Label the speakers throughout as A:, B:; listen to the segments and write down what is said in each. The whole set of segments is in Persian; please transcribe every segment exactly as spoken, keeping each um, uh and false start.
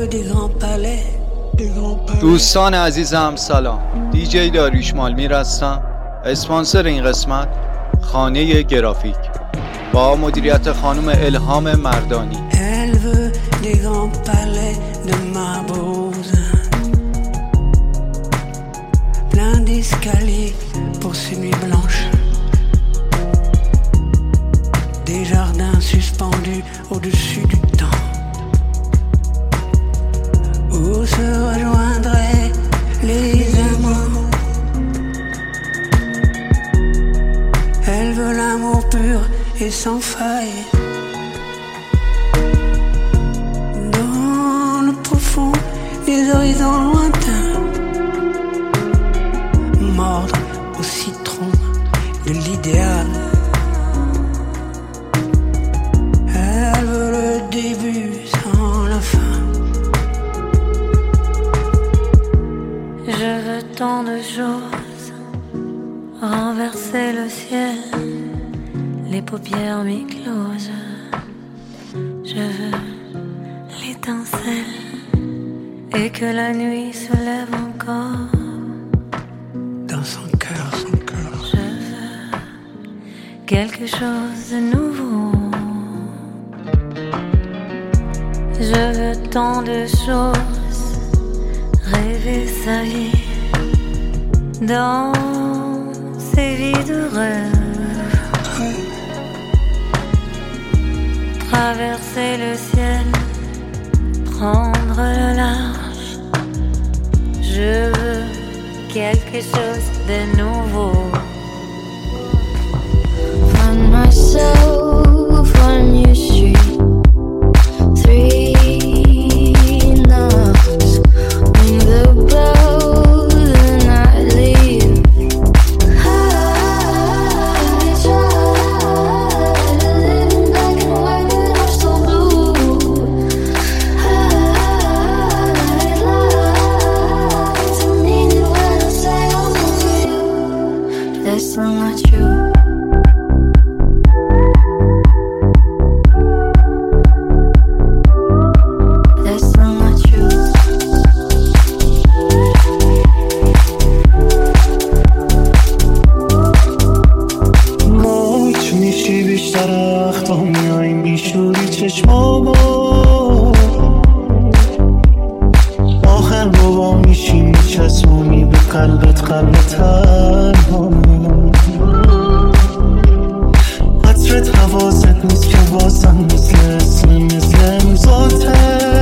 A: دوستان عزیزم سلام، دیجی داریوش مالمیر هستم. اسپانسر این قسمت خانه گرافیک با مدیریت خانم الهام مردانی.
B: Des jardins suspendus au-dessus du temps, où se rejoindraient les amants. Elle veut l'amour pur et sans faille, dans le profond des horizons lointains, mordre au citron de l'idéal. Elle veut le début sans la fin.
C: Je veux tant de choses, renverser le ciel, les paupières mi-closes. Je veux l'étincelle et que la nuit se lève encore
B: dans son cœur, son cœur.
C: Je veux quelque chose de nouveau. Je veux tant de choses, rêver sa vie dans ces vies de rêve, traverser le ciel, prendre le large. Je veux quelque chose de nouveau. Find myself on your street. Three knocks, ring the bell, then I leave. I try to live in black and white, but I'm so blue. I lie to mean it when I say I'm over you. That's not true.
D: آخر بابا میشی میچسبونی به قلبت قلب تنها قطرت حواست نیست که بازم مثل اسم مثل امضاته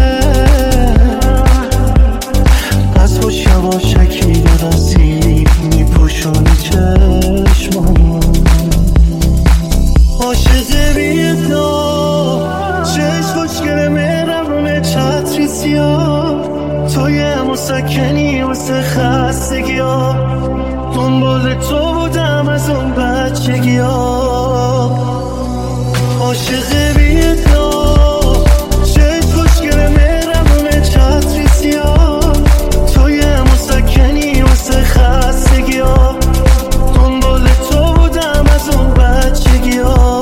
D: از خوش یواشکی برسی میپوشونی چشمام عاشق ویتنام چشم خوشگره مهربونه چتری سیاه توی مسکنی واسه خستگی ها دنبال تو بودم از اون بچگی ها عاشق ویتنام چشم خوشگره مهربونه چتری سیاه توی مسکنی واسه خستگی ها دنبال تو بودم از اون بچگی ها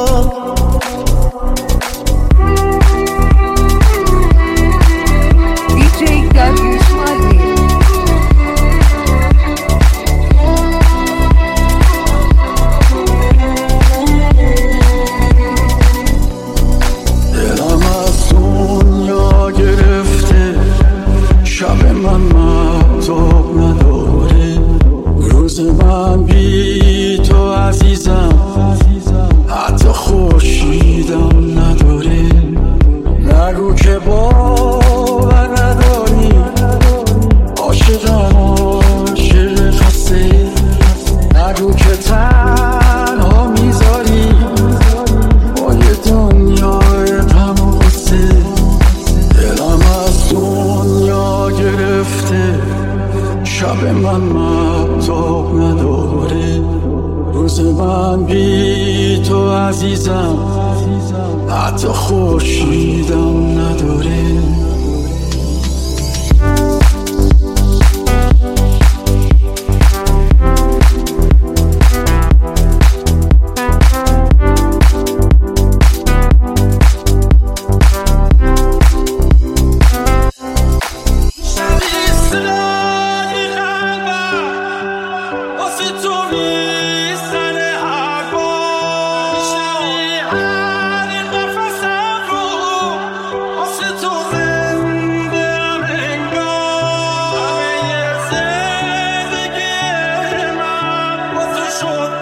D: شب من مهتاب نداره روز من بی تو عزیزم حتی خورشیدم نداره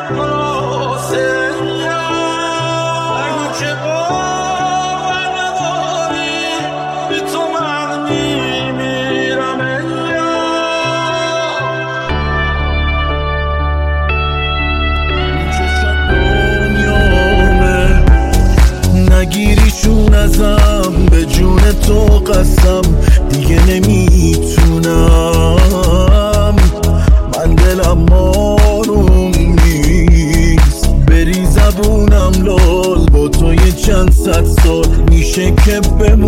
D: نگیریشون ازم به جون تو قسم دیگه نمیتونم من دلم آروم نیست بری زبونم لال با تو یه چند صد سال میشه که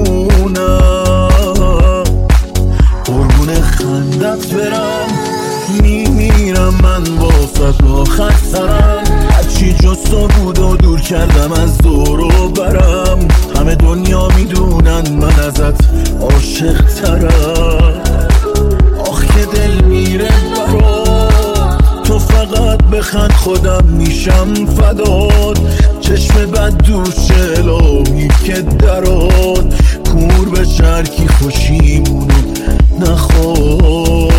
D: بمونم قربون خندت برم میمیرم من واسه آخر سرم هرچی جز تو بود و دور کردم از دور و برم همه دنیا میدونن من ازت عاشق ترم آخ که دل میره برات تو فقط بخند خودم میشم فدات چشم بد دوش الهی که درات کور به شرکی خوشیمونو نخواد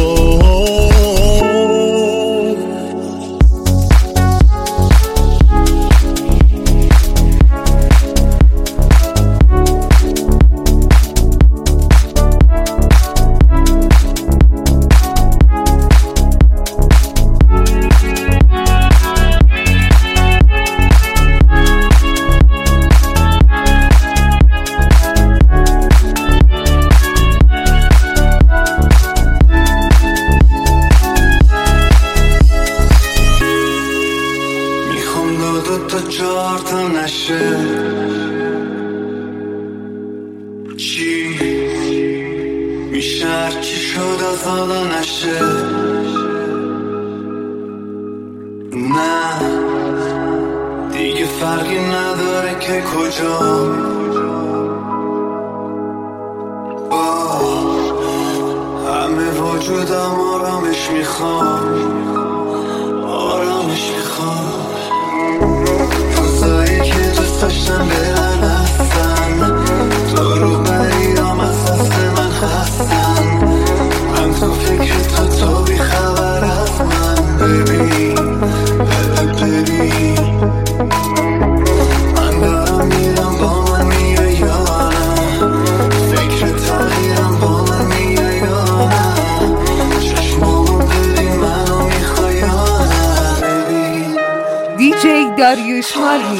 E: چی میشه هرچی شد از حالا نشه نه دیگه فرقی نداره که کجا با همه وجودم آرامش میخوام آرامش میخوام روزایی که دوست داشتم برن هستن تو رو بریدم از دست من هستن من تو فکر تو تو بی خبر از من ببین ببین من دارم میرم با من میای یا نه فکر تغییرم با من میای یا نه چشمامو ببین منو میخوای یا نه ببین
F: دیجی داریوش مالمی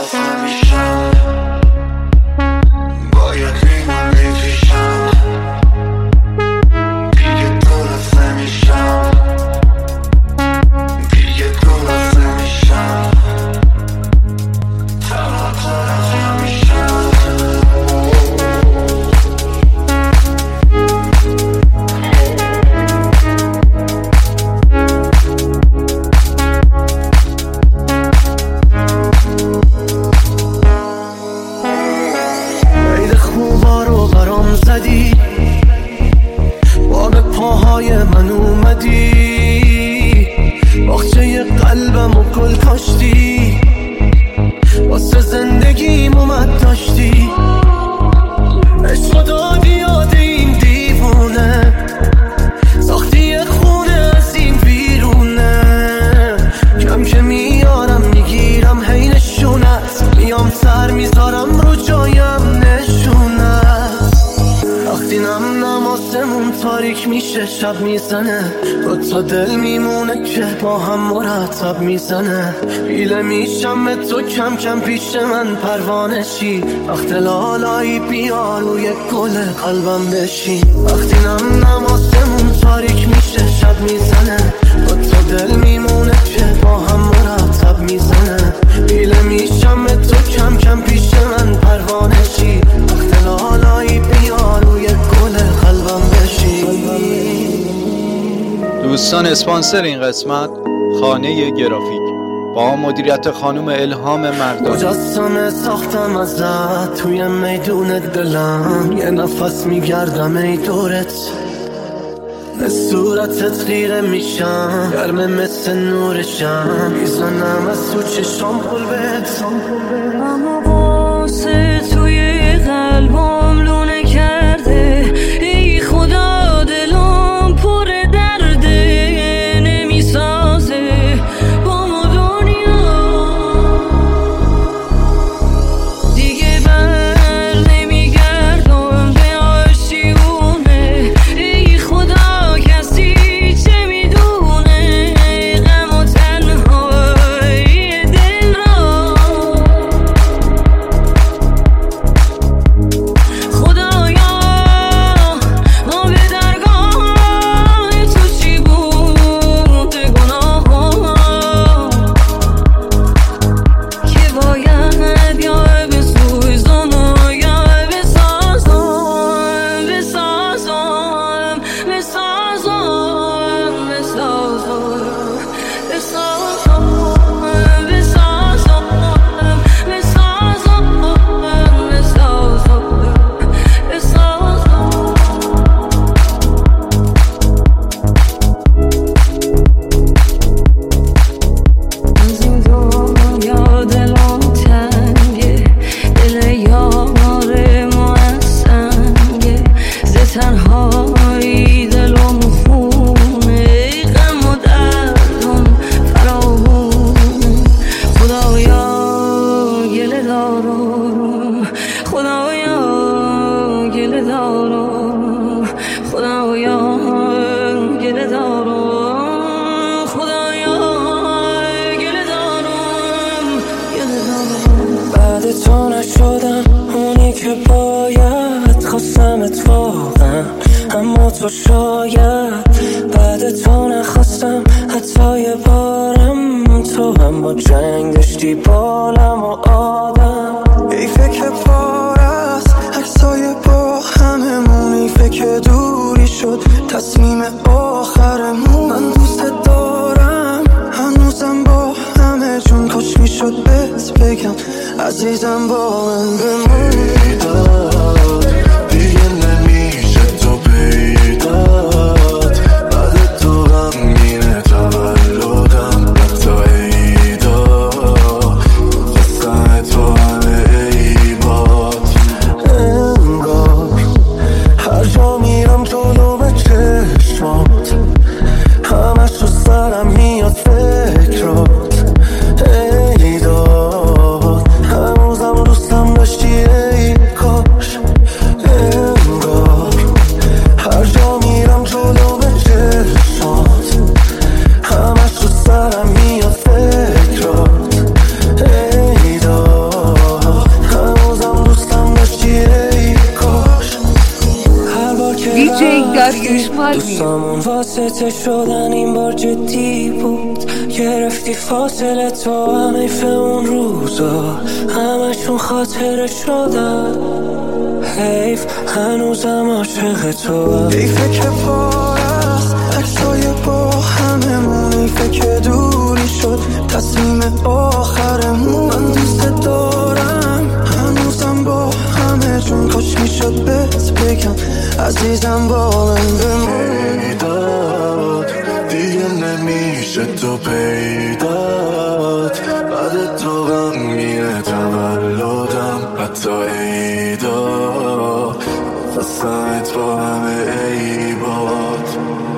D: با به پاهای من اومدی باغچه قلبم و گل کاشتی واسه زندگیم اومد داشتی عشق دادی یاد این دیوونه ساختی خونه از این بیرونه کم که میارم میگیرم هی نشونت میام سر میذارم رو جایم نشونت وقتی نم نماسمون تاریک میشه شب میزنه دو تا دل میمونه که با هم مرتب میزنه بیله میشم به تو کم کم پیش من پروانه شی وقت لالایی بیا روی گل قلبم بشی وقتی نم نماسمون تاریک میشه شب میزنه دو تا دل میمونه که با هم مرتب میزنه بیله میشم به تو کم کم پیش من پروانه شی وقت لالایی بیا روی گل قلبم بشی
A: دوستان اسپانسر این قسمت خانه گرافیک با مدیریت خانم الهام مردانی
D: مجسمه ساختم ازت توی میدون دلم یه نفس میگردم ای دورت به صورتت خیره میشم گرمه مثل نورشم میزنم از تو چشام قلبت
G: اما واسه توی قلبم لونه کرده ای خدا دلم پر درده نمیسازه با ما دنیا
D: نشدم اونی که باید، خواستم اتفاقا اما تو شاید بعد تو نخواستم حتی یه بارم. تو هم با جنگ داشتی بالم و آدم. ای فکر پار است عکسای با هممون، ای فکر دوری شد تصمیم آخرمون. من دوست دارم هنوزم با همه جون، کاش میشد بهت بگم عزیزم با من بمون.
E: دیگه نمیشه تو پیدات، بعد تو غمگینه تولدم حتی عیدا، خواستم تو همه عیبات.
D: انگار هر جا میرم جلو به چشمات، همش رو سرم میاد فکرات. ای داد هنوزم دوستم داشتی ای کاش. انگار هر جا میرم جلو به چشمات، همش رو سرم میاد فکرات. ای داد هنوزم دوستم داشتی ای کاش. هر بار که
F: دی جی داریوش مارمی
D: دوستامون واسطه شدن این بار جدی بود. گرفتی فاصله تو هم ایف اون روزا، همشون خاطره شدن. حیف هنوزم عاشق تو. حیفه که پار است عکسای با هممون، حیفه که دوری شد تصمیم آخرمون. من دوست دارم هنوزم با همه جون، کاش میشد بهت بگم عزیزم با من بمون.
E: پیدات دیگه نمیشه تو پیدات، بعد تو غمگینه تولدم حتی عیدا، خواستم تو همه عیبات.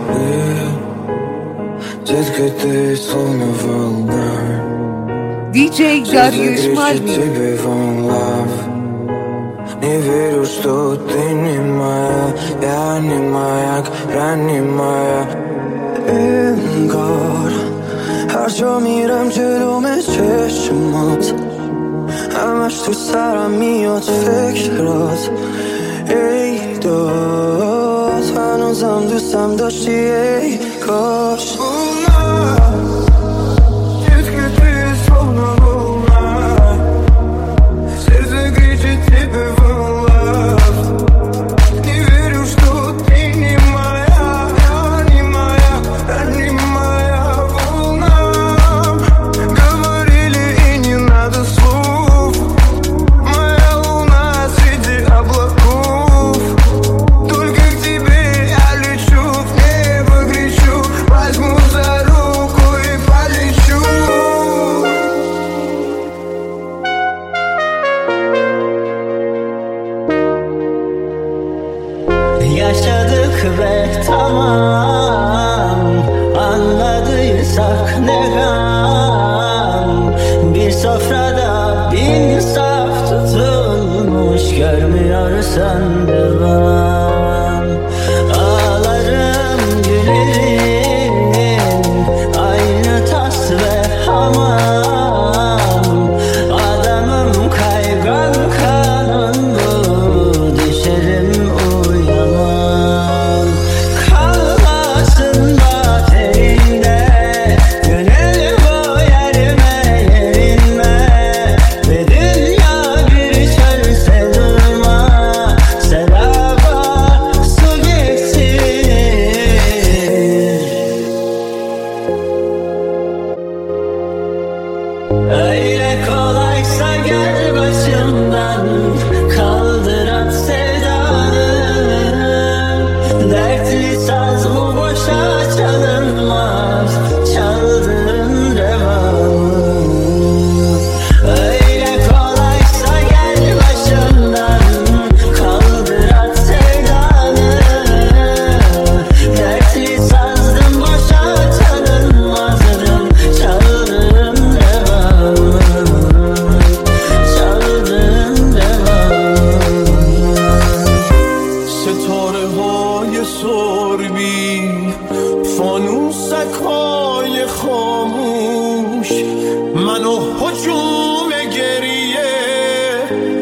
D: Just get this on the phone now.
F: دی جی داریوش مارمی
D: Не верю, что ты не моя, я не маяк, я не моя. انگار هر جا میرم جلوم چشمات، همش تو سرم میاد فکرات. ای داد هنوزم دوستم داشتی ای کاش.
H: Yaşadık ve tamam, anladıysak ne gam. Bir sofrada bin saf tutulmuş, görmüyorsan devam. Ağlarım gülerim, aynı tas ve hamam. Adamım kaygan kanın bu, düşerim uyamam. Kalmasın baterinde, gönül bu yerime yerinme. Ve dünya bir çölse durma, sedaba su getir. Öyle kolaysa gel başımdan, kaldır at sevdanı. Dertli saz bu boşa çalınmaz, çaldırın devamı. Öyle kolaysa gel başımdan, kaldır at sevdanı. Dertli sazdım boşa çalınmazdım, çaldırın devamı. Çaldırın devamı.
D: ستاره های سربی، فانوسک های خاموش، منو هجوم گریه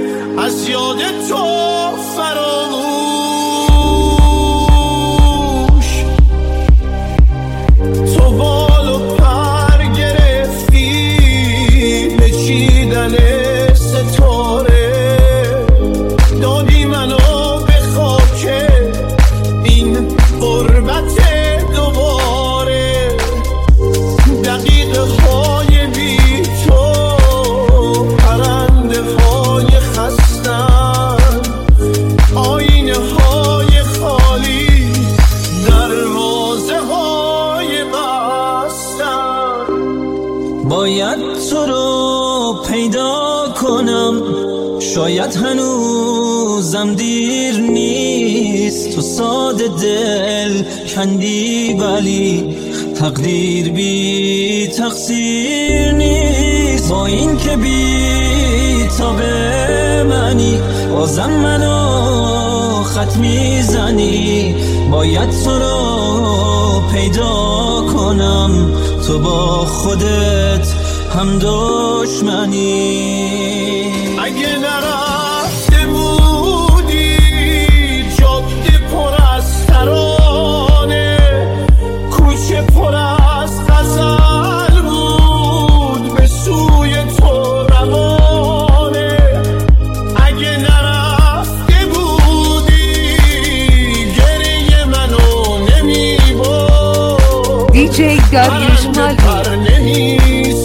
H: رو پیدا کنم، شاید هنوزم دیر نیست. تو ساده دل کندی ولی تقدیر بی تقصیر نیست. با این که بی تابه منی بازم منو خط میزنی. باید تو رو پیدا کنم، تو با خودت هم دشمنی.
D: اگه نرفته بودی جاده پر از ترانه، کوچه پر از غزل بود به سوی تو روانه. اگه نرفته بودی گریه منو نمیبرد،
F: دی جی داریوش مالمی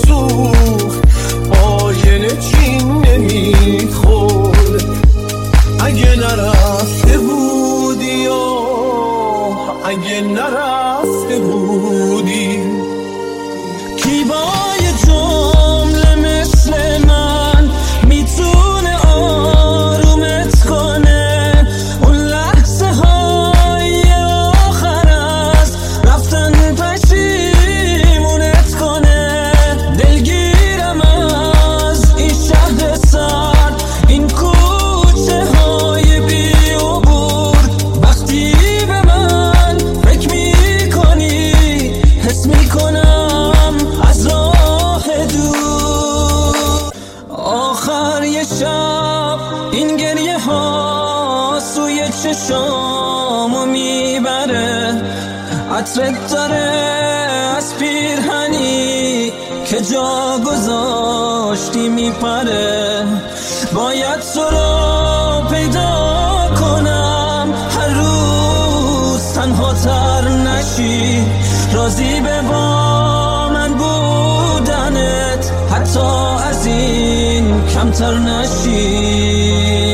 D: اگه نرفته بودی آه اگه نرفته بودی.
H: کی با یه جمله مثل من میتونه آرومت کنه؟ اون لحظه های آخر از رفتن پشیمونت کنه. دلگیرم از این شهر سرد، این کوچه های بی عبور. وقتی به من فکر میکنی حس میکنم از راه دور. آخر یه شب این گریه ها سوی چشامو میبره. عطرت داره از پیرهنی که جا گذاشتی میپره. باید تو رو پیدا کنم، هر روز تنها تر نشی. راضی به با من بودنت، حتی از این کمتر نشی.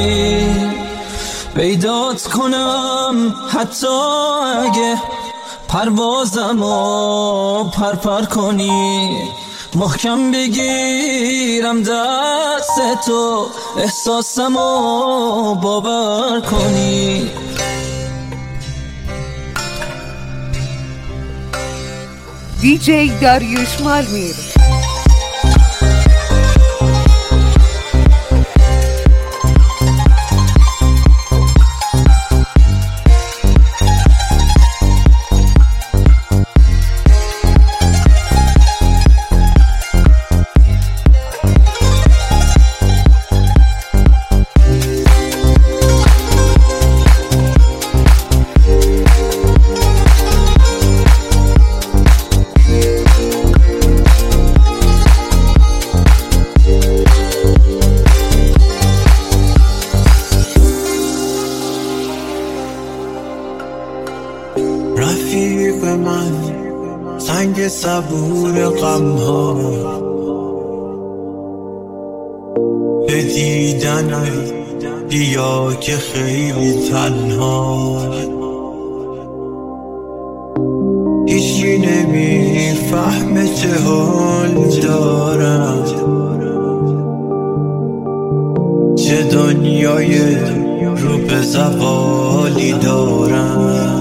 H: پیدات کنم حتی اگه پروازمو پرپر کنی. محکم بگیرم دست تو، احساسمو باور کنی.
F: دی جی داریوش مالمی.
D: رفیق من سنگ صبور غم ها، به دیدنت بیا که خیلی تنها. هیچی نمیفهمه چه حال دارم، چه دنیای رو به زوالی دارم.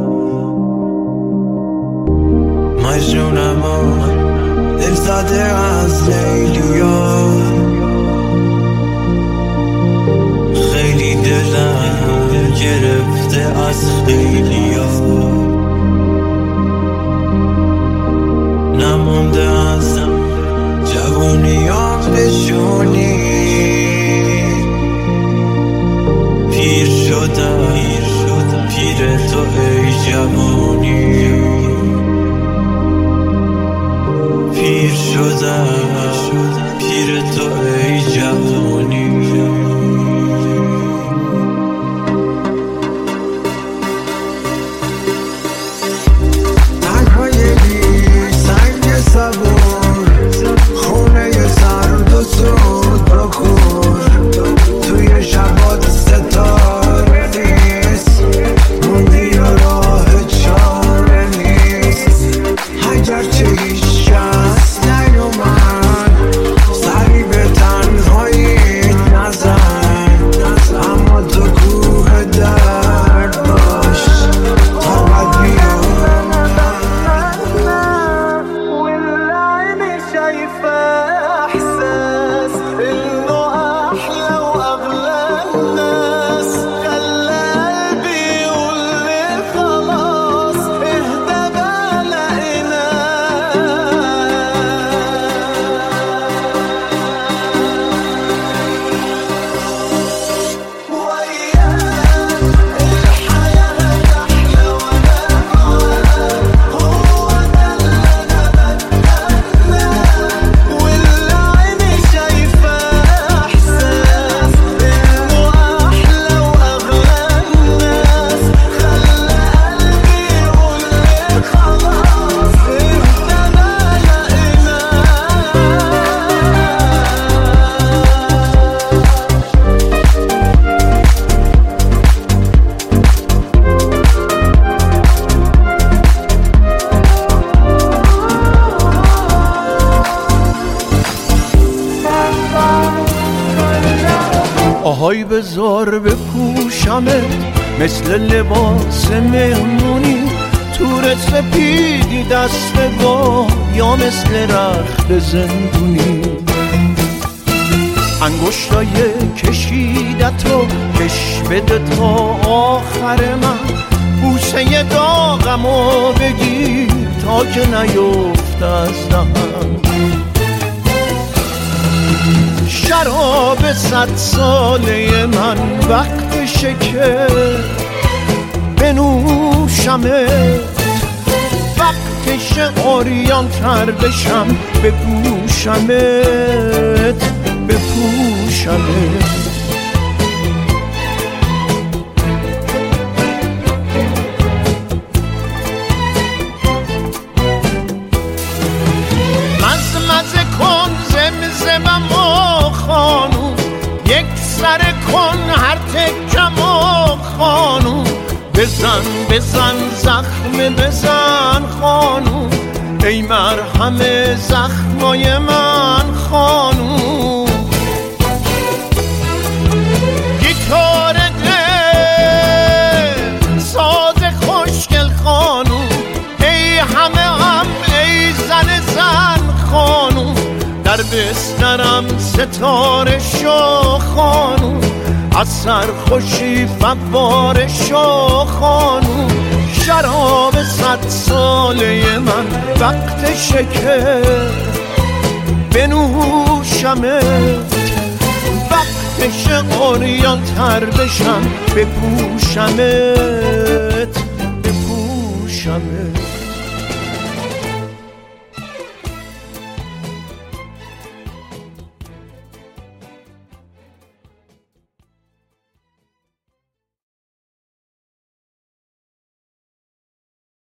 D: مجنونم و دل زده از لیلیا، خیلی دلم گرفته از خیلیا. نمونده از جوونیام نشونی، پیر شدم پیر تو ای جوانی. پیر شدم پیر تو ای جوانی. تنهای بی سنگ صبور، خونه سرد و سود بکور. توی شبات ستاره نیست، موندی و راه چاره نیست. اگرچه هیچ کس نیومد آهای بذار بپوشمت مثل لباس مهمونی، تور سپیدی دست با یا مثل رخت زندونی. انگشتای کشیدتو کش بده تا آخر من، بوسه داغمو بگیر تا که نیفت از دهن. شراب صد ساله من وقتشه که بنوشمت، وقتشه عریان تر بشم بپوشمت بپوشمت. مزه مزه کن زمزمم و خانوم، یک سر کن هر تکم و خانوم، بزن بزن زخم بزن خانوم، ای مرهم زخمای من خانوم. گیتار دل ساز خوشگل خانوم، ای همه هم ای زن زن خانوم، در بسترم ستاره شو خانوم، از سرخوشی فواره شو خانوم. شراب صد ساله من وقتشه که بنوشمت، وقتشه عریان تر بشم بپوشمت بپوشمت.